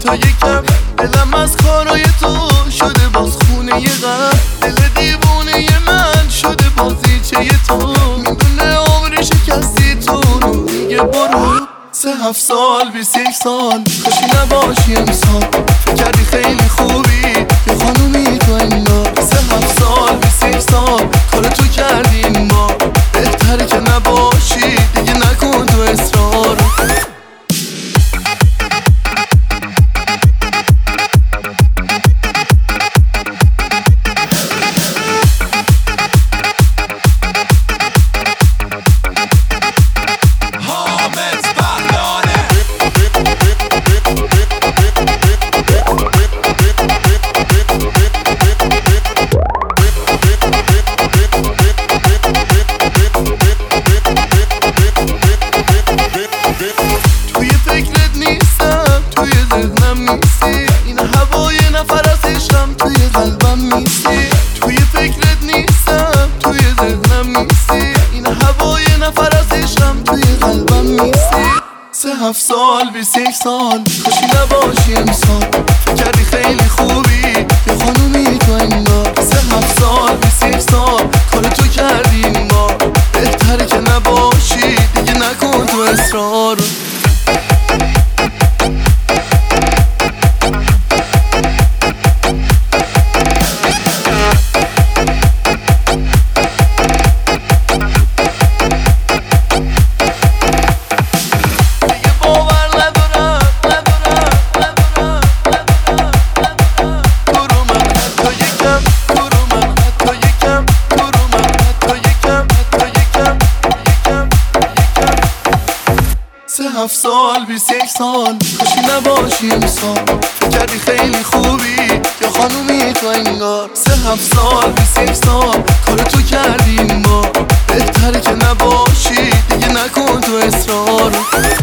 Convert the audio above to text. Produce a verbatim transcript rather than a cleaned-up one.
حتی یکم. دلم از کارای تو شده باز خونه یه غم. دل دیوونه من شده بازیچه تو. میدونه عمر شکستی تو رو میگه برو. سه هفت سال بیست یک سال کاشی نباشی امسال. فکر کردی خیلی خوبی یه خانومی تو انگار. سه هفت سال بیست یک سال کار تو کردی این بار. بهتره که نباشی دیگه نکن تو اصرار. توی فکرت نیستم توی ذهنم نیستی. این هوای نفر از عشقم توی قلبم نیستی. توی فکرت نیستم توی ذهنم نیستی. این هوای نفر از عشقم توی قلبم نیستی. سه هفت سال بیست یک سال کاشی نباشی امسال. فکر کردی خیلی خوبی یه خانومی تو انگار. سه هفت سال بیست یک سال کار تو کردی این بار. بهتره که نباشی دیگه نکن تو اصرار. سه هفت سال بیست یک سال کاشی نباشی امسال. فکر کردی خیلی خوبی یا خانومی تو انگار. سه هفت سال بیست یک سال کار تو کردی این بار. بهتره که نباشی دیگه نکن تو اصرار.